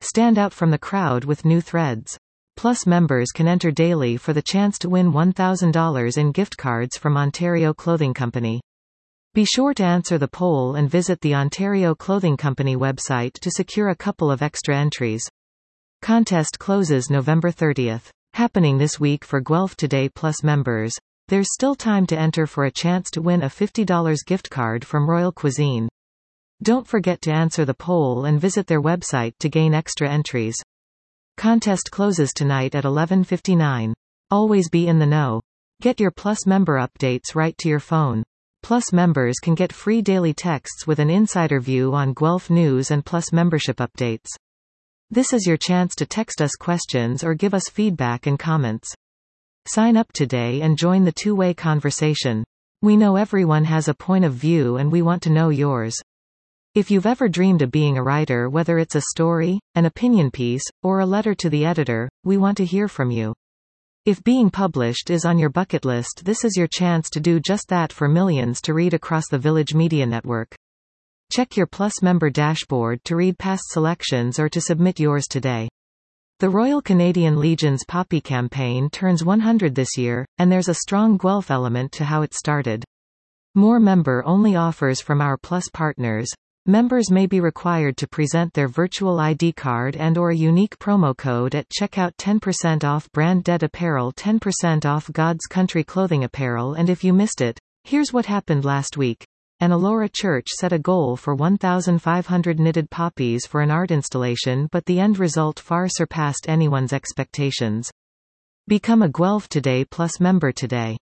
Stand out from the crowd with new threads. Plus members can enter daily for the chance to win $1,000 in gift cards from Ontario Clothing Company. Be sure to answer the poll and visit the Ontario Clothing Company website to secure a couple of extra entries. Contest closes November 30th. Happening this week for Guelph Today Plus members. There's still time to enter for a chance to win a $50 gift card from Royal Cuisine. Don't forget to answer the poll and visit their website to gain extra entries. Contest closes tonight at 11:59. Always be in the know. Get your Plus member updates right to your phone. Plus members can get free daily texts with an insider view on Guelph news and Plus membership updates. This is your chance to text us questions or give us feedback and comments. Sign up today and join the two-way conversation. We know everyone has a point of view and we want to know yours. If you've ever dreamed of being a writer, whether it's a story, an opinion piece, or a letter to the editor, we want to hear from you. If being published is on your bucket list, this is your chance to do just that for millions to read across the Village Media Network. Check your Plus member dashboard to read past selections or to submit yours today. The Royal Canadian Legion's Poppy campaign turns 100 this year, and there's a strong Guelph element to how it started. More member-only offers from our Plus partners. Members may be required to present their virtual ID card and/or a unique promo code at checkout. 10% off Brand Dead apparel, 10% off God's Country clothing apparel. And if you missed it, here's what happened last week. An Elora church set a goal for 1,500 knitted poppies for an art installation, but the end result far surpassed anyone's expectations. Become a Guelph Today Plus member today.